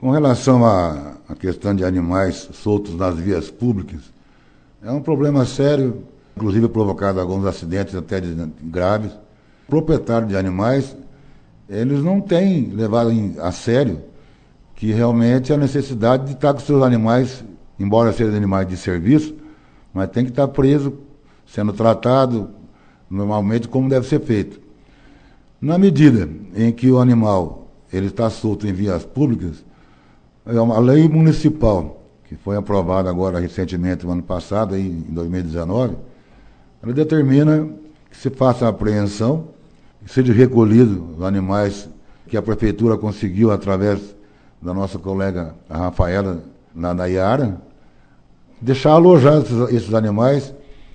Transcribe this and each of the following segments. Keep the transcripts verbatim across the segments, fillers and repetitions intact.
Com relação à, à questão de animais soltos nas vias públicas, é um problema sério, inclusive provocado alguns acidentes até de, graves. Proprietários de animais, eles não têm levado em, a sério que realmente a necessidade de estar com seus animais, embora sejam animais de serviço, mas tem que estar preso, sendo tratado normalmente como deve ser feito. Na medida em que o animal ele está solto em vias públicas, é uma lei municipal, que foi aprovada agora recentemente, no ano passado, aí, em dois mil e dezenove, ela determina que se faça a apreensão, que seja recolhido os animais que a prefeitura conseguiu através da nossa colega a Rafaela, na, na Iara, deixar alojados esses, esses animais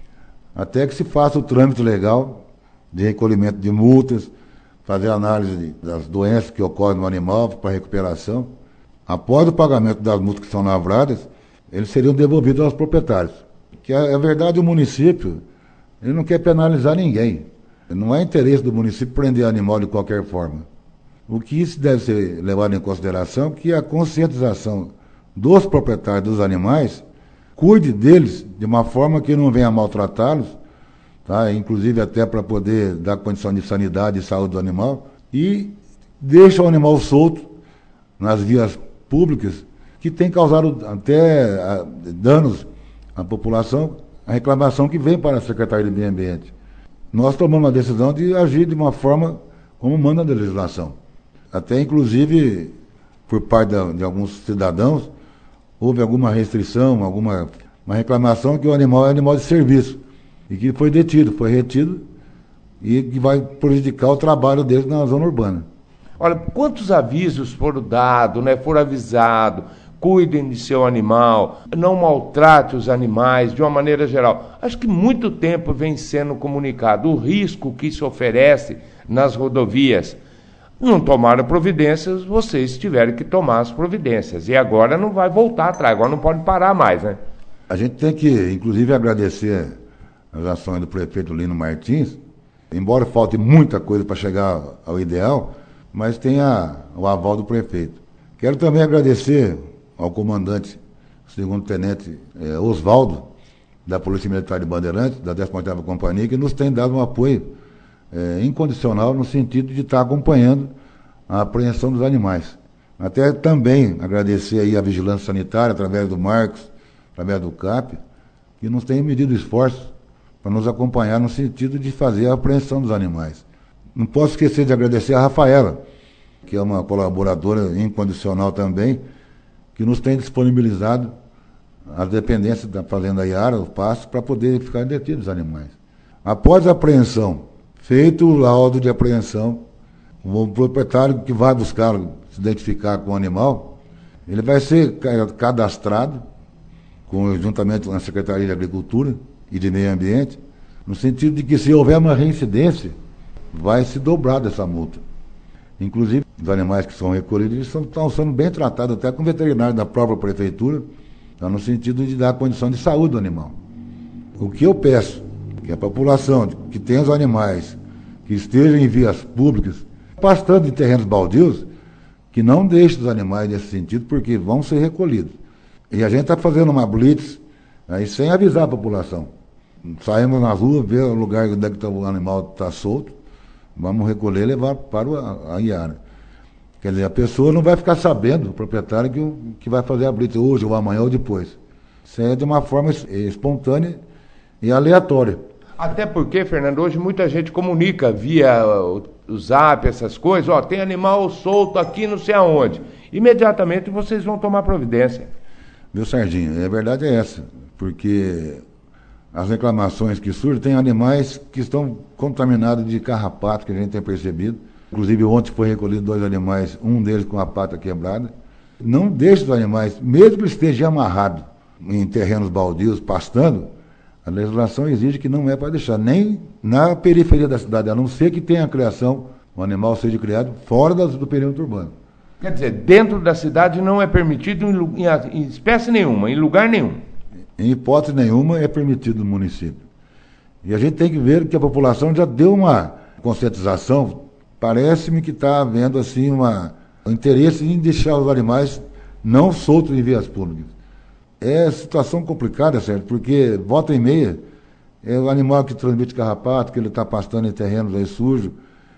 até que se faça o trâmite legal de recolhimento de multas, fazer análise das doenças que ocorrem no animal para recuperação. Após o pagamento das multas que são lavradas, eles seriam devolvidos aos proprietários. Que é, é verdade, o município ele não quer penalizar ninguém. Não é interesse do município prender animal de qualquer forma. O que isso deve ser levado em consideração é que a conscientização dos proprietários dos animais cuide deles de uma forma que não venha maltratá-los, tá? Inclusive até para poder dar condição de sanidade e saúde do animal, e deixa o animal solto nas vias públicas, que tem causado até a, danos à população, a reclamação que vem para a Secretaria de Meio Ambiente. Nós tomamos a decisão de agir de uma forma como manda a legislação. Até, inclusive, por parte de, de alguns cidadãos, houve alguma restrição, alguma uma reclamação que o animal é animal de serviço e que foi detido, foi retido e que vai prejudicar o trabalho deles na zona urbana. Olha, quantos avisos foram dados, né, foram avisados, cuidem de seu animal, não maltrate os animais de uma maneira geral. Acho que muito tempo vem sendo comunicado o risco que isso oferece nas rodovias. Não tomaram providências, vocês tiveram que tomar as providências. E agora não vai voltar atrás, agora não pode parar mais, né? A gente tem que, inclusive, agradecer as ações do prefeito Lino Martins, embora falte muita coisa para chegar ao ideal, mas tem a, o aval do prefeito. Quero também agradecer ao comandante, segundo tenente eh, Oswaldo, da Polícia Militar de Bandeirantes, da décima oitava Companhia, que nos tem dado um apoio eh, incondicional no sentido de estar acompanhando a apreensão dos animais. Até também agradecer aí a Vigilância Sanitária, através do Marcos, através do C A P, que nos tem medido esforços para nos acompanhar no sentido de fazer a apreensão dos animais. Não posso esquecer de agradecer a Rafaela, que é uma colaboradora incondicional também, que nos tem disponibilizado as dependências da Fazenda Iara, o pasto, para poder ficar detidos os animais. Após a apreensão, feito o laudo de apreensão, o proprietário que vai buscar se identificar com o animal, ele vai ser cadastrado com, juntamente com a Secretaria de Agricultura e de Meio Ambiente, no sentido de que, se houver uma reincidência, vai se dobrar dessa multa. Inclusive, os animais que são recolhidos eles são, estão sendo bem tratados até com o veterinário da própria prefeitura, tá, no sentido de dar condição de saúde do animal. O que eu peço, que a população que tem os animais, que estejam em vias públicas, pastando em terrenos baldios, que não deixe os animais nesse sentido, porque vão ser recolhidos. E a gente está fazendo uma blitz, aí, sem avisar a população. Saímos na rua, ver o lugar onde é que o animal está solto, vamos recolher e levar para a, a Iara. Quer dizer, a pessoa não vai ficar sabendo, o proprietário, que, que vai fazer a blitz hoje, ou amanhã, ou depois. Isso é de uma forma espontânea e aleatória. Até porque, Fernando, hoje muita gente comunica via o, o Zap, essas coisas, ó, tem animal solto aqui não sei aonde. Imediatamente vocês vão tomar providência. Viu, Serginho? A verdade é essa, porque as reclamações que surgem, tem animais que estão contaminados de carrapato, que a gente tem percebido. Inclusive, ontem foi recolhido dois animais, um deles com a pata quebrada. Não deixe os animais, mesmo que estejam amarrados em terrenos baldios, pastando, a legislação exige que não é para deixar, nem na periferia da cidade, a não ser que tenha a criação, o animal seja criado fora das, do perímetro urbano. Quer dizer, dentro da cidade não é permitido em, em, em espécie nenhuma, em lugar nenhum. Em hipótese nenhuma é permitido no município. E a gente tem que ver que a população já deu uma conscientização. Parece-me que está havendo assim uma, um interesse em deixar os animais não soltos em vias públicas. É situação complicada, certo? Porque volta e meia é o animal que transmite carrapato, que ele está pastando em terrenos aí sujos,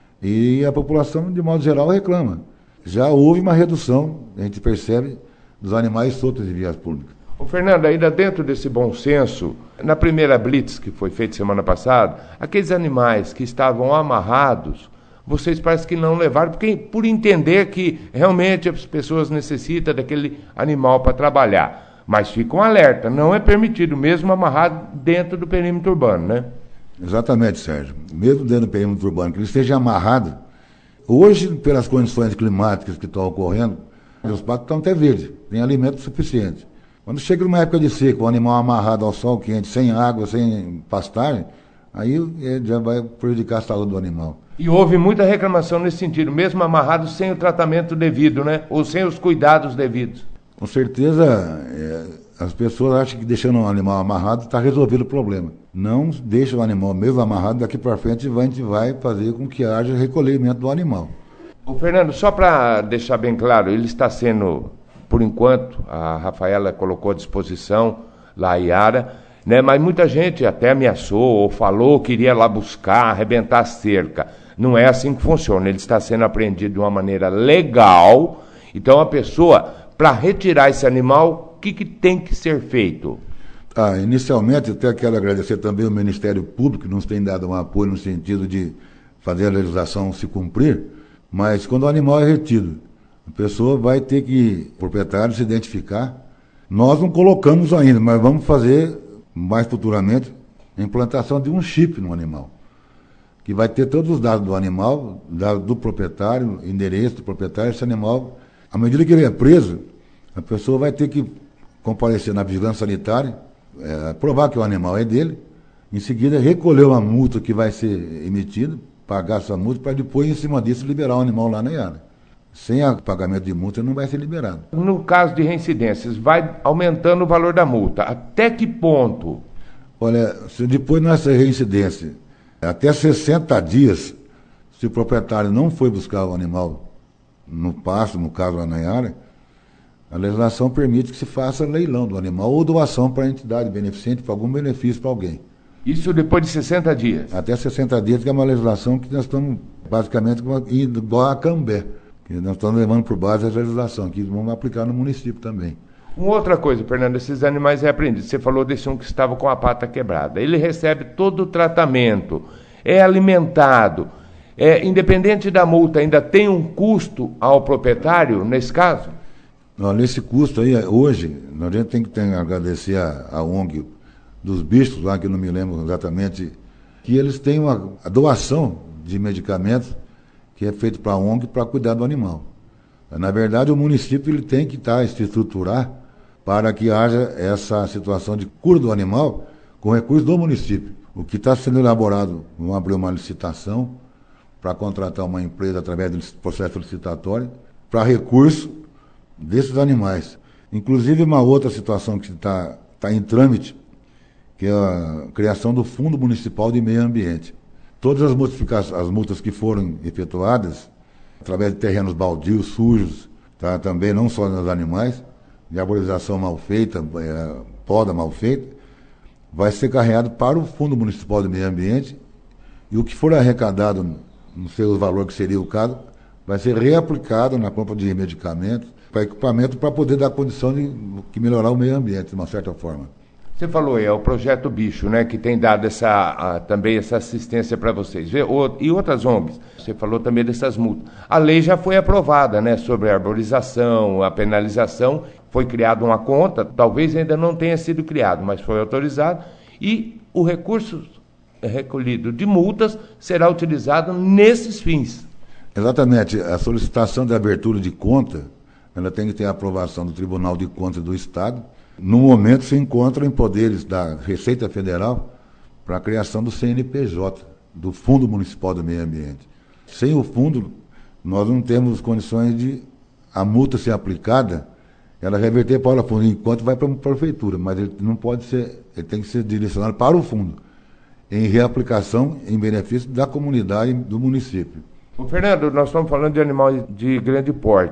e a população, de modo geral, reclama. Já houve uma redução, a gente percebe, dos animais soltos em vias públicas. Ô Fernando, ainda dentro desse bom senso, na primeira blitz que foi feita semana passada, aqueles animais que estavam amarrados, vocês parece que não levaram, porque por entender que realmente as pessoas necessitam daquele animal para trabalhar. Mas fica um alerta, não é permitido, mesmo amarrado dentro do perímetro urbano, né? Exatamente, Sérgio. Mesmo dentro do perímetro urbano, que ele esteja amarrado, hoje, pelas condições climáticas que estão ocorrendo, os patos estão até verdes, tem alimento suficiente. Quando chega numa época de seca, o animal amarrado ao sol quente, sem água, sem pastagem, aí ele já vai prejudicar a saúde do animal. E houve muita reclamação nesse sentido, mesmo amarrado sem o tratamento devido, né? Ou sem os cuidados devidos. Com certeza, é, as pessoas acham que deixando o animal amarrado está resolvido o problema. Não deixa o animal mesmo amarrado, daqui para frente a gente vai fazer com que haja recolhimento do animal. Ô Fernando, só para deixar bem claro, ele está sendo, por enquanto, a Rafaela colocou à disposição lá a Iara, né? Mas muita gente até ameaçou ou falou que iria lá buscar, arrebentar a cerca. Não é assim que funciona, ele está sendo apreendido de uma maneira legal. Então a pessoa, para retirar esse animal, o que, que tem que ser feito? Ah, inicialmente, eu até quero agradecer também ao Ministério Público, que nos tem dado um apoio no sentido de fazer a legislação se cumprir, mas quando o animal é retido, a pessoa vai ter que, o proprietário, se identificar. Nós não colocamos ainda, mas vamos fazer mais futuramente a implantação de um chip no animal, que vai ter todos os dados do animal, dados do proprietário, endereço do proprietário. Esse animal, à medida que ele é preso, a pessoa vai ter que comparecer na vigilância sanitária, é, provar que o animal é dele, em seguida recolher uma multa que vai ser emitida, pagar essa multa, para depois, em cima disso, liberar o animal lá na Iara. Sem o pagamento de multa, ele não vai ser liberado. No caso de reincidências, vai aumentando o valor da multa. Até que ponto? Olha, se depois nessa reincidência, até sessenta dias, se o proprietário não foi buscar o animal no pasto, no caso lá na Iara, a legislação permite que se faça leilão do animal ou doação para a entidade beneficente, para algum benefício para alguém. Isso depois de sessenta dias? Até sessenta dias, que é uma legislação que nós estamos basicamente indo igual a Cambé, que nós estamos levando por base a legislação, que vamos aplicar no município também. Uma outra coisa, Fernando, esses animais reapreendidos, você falou desse um que estava com a pata quebrada, ele recebe todo o tratamento, é alimentado, é, independente da multa, ainda tem um custo ao proprietário nesse caso? Não, nesse custo aí, hoje, a gente tem que ter, agradecer a, a O N G dos bichos, lá que eu não me lembro exatamente, que eles têm uma a doação de medicamentos que é feito para a O N G para cuidar do animal. Na verdade, o município ele tem que estar, se estruturar para que haja essa situação de cura do animal com recursos do município. O que está sendo elaborado, vamos abrir uma licitação para contratar uma empresa através do processo licitatório para recurso desses animais. Inclusive, uma outra situação que está tá em trâmite, que é a criação do Fundo Municipal de Meio Ambiente. Todas as, modificações, as multas que foram efetuadas, através de terrenos baldios, sujos, tá, também não só nos animais, de arborização mal feita, é, poda mal feita, vai ser carregado para o Fundo Municipal de Meio Ambiente, e o que for arrecadado, não sei o valor que seria o caso, vai ser reaplicado na compra de medicamentos, para equipamento, para poder dar condição de, de melhorar o meio ambiente, de uma certa forma. Você falou, é o Projeto Bicho, né, que tem dado essa, a, também essa assistência para vocês. O, e outras O N Gs, você falou também dessas multas. A lei já foi aprovada, né, sobre a arborização, a penalização, foi criada uma conta, talvez ainda não tenha sido criado, mas foi autorizado, e o recurso recolhido de multas será utilizado nesses fins. Exatamente. A solicitação de abertura de conta, ela tem que ter a aprovação do Tribunal de Contas do Estado. No momento, se encontra em poderes da Receita Federal para a criação do C N P J, do Fundo Municipal do Meio Ambiente. Sem o fundo, nós não temos condições de a multa ser aplicada, ela reverter para o fundo, enquanto vai para a prefeitura, mas ele não pode ser, ele tem que ser direcionado para o fundo, em reaplicação em benefício da comunidade do município. Ô Fernando, nós estamos falando de animais de grande porte,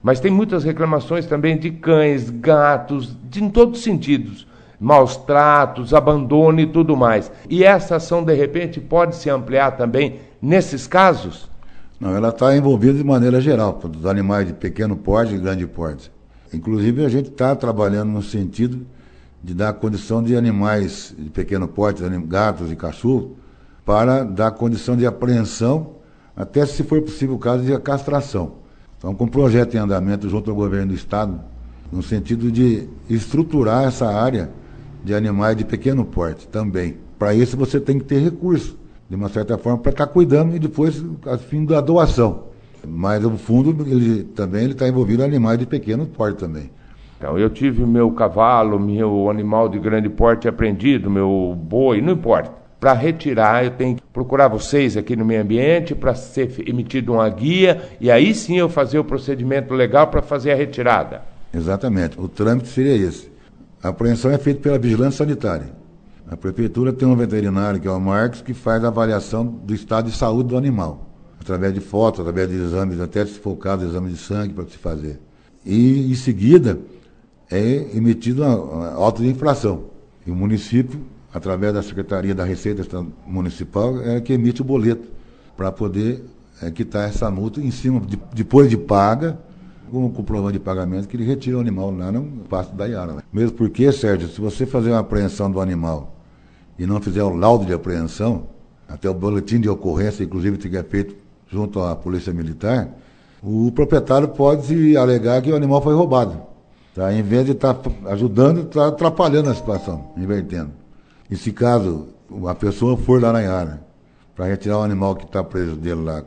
Mas tem muitas reclamações também de cães, gatos, de, em todos os sentidos. Maus tratos, abandono e tudo mais. E essa ação, de repente, pode se ampliar também nesses casos? Não, ela está envolvida de maneira geral, dos animais de pequeno porte e grande porte. Inclusive, a gente está trabalhando no sentido de dar condição de animais de pequeno porte, gatos e cachorros, para dar condição de apreensão, até se for possível o caso de castração. Então, com um projeto em andamento junto ao governo do Estado, no sentido de estruturar essa área de animais de pequeno porte também. Para isso você tem que ter recurso, de uma certa forma, para estar cuidando e depois, a fim da doação. Mas o fundo ele, também está envolvido em animais de pequeno porte também. Então, eu tive meu cavalo, meu animal de grande porte apreendido, meu boi, não importa. Para retirar, eu tenho que procurar vocês aqui no meio ambiente para ser emitida uma guia e aí sim eu fazer o procedimento legal para fazer a retirada. Exatamente. O trâmite seria esse. A apreensão é feita pela vigilância sanitária. A prefeitura tem um veterinário, que é o Marcos, que faz a avaliação do estado de saúde do animal, através de fotos, através de exames, até se for o caso, exame de sangue para se fazer. E, em seguida, é emitido uma auto de infração. E o município, através da Secretaria da Receita Municipal, é que emite o boleto para poder é, quitar essa multa em cima, de, depois de paga, com o comprovante de pagamento, que ele retira o animal lá no pasto da Iara. Né? Mesmo porque, Sérgio, se você fazer uma apreensão do animal e não fizer o laudo de apreensão, até o boletim de ocorrência, inclusive, que é feito junto à Polícia Militar, o proprietário pode alegar que o animal foi roubado. Tá? Em vez de estar tá ajudando, está atrapalhando a situação, invertendo. E se caso a pessoa for lá na Iara para retirar o animal que está preso dele lá,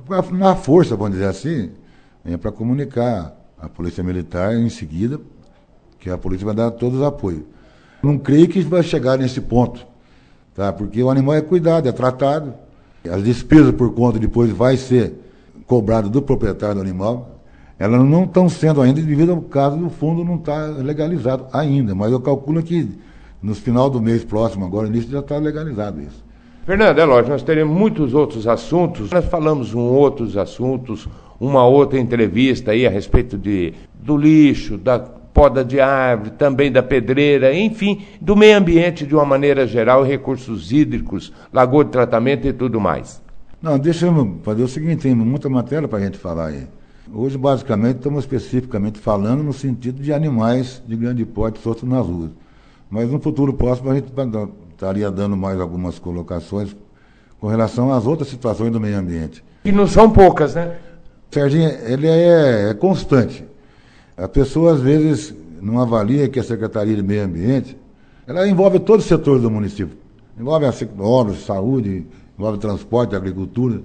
na força, vamos dizer assim, é para comunicar à Polícia Militar em seguida, que a polícia vai dar todos os apoios. Não creio que vai chegar nesse ponto, tá? Porque o animal é cuidado, é tratado, as despesas por conta depois vai ser cobrado do proprietário do animal, elas não estão sendo ainda devido ao caso do fundo não estar legalizado ainda, mas eu calculo que no final do mês próximo, agora, início, já está legalizado isso. Fernando, é lógico, nós teremos muitos outros assuntos, nós falamos um outros assuntos, uma outra entrevista aí a respeito de, do lixo, da poda de árvore, também da pedreira, enfim, do meio ambiente de uma maneira geral, recursos hídricos, lagoa de tratamento e tudo mais. Não, deixa eu fazer o seguinte, tem muita matéria para a gente falar aí. Hoje, basicamente, estamos especificamente falando no sentido de animais de grande porte soltos nas ruas. Mas no futuro próximo a gente estaria dando mais algumas colocações com relação às outras situações do meio ambiente. E não são poucas, né? Serginho, ele é, é constante. A pessoa, às vezes, não avalia que a Secretaria de Meio Ambiente, ela envolve todo o setor do município. Envolve a obras, saúde, envolve transporte, agricultura,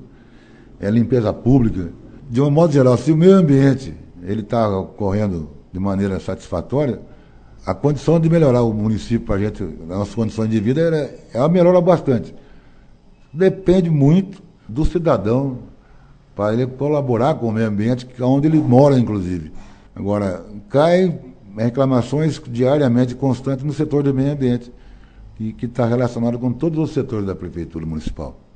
é limpeza pública. De um modo geral, se o meio ambiente ele está correndo de maneira satisfatória, a condição de melhorar o município para a gente, as nossas condições de vida, ela, ela melhora bastante. Depende muito do cidadão para ele colaborar com o meio ambiente, onde ele mora, inclusive. Agora, caem reclamações diariamente constantes no setor do meio ambiente, que está relacionado com todos os setores da Prefeitura Municipal.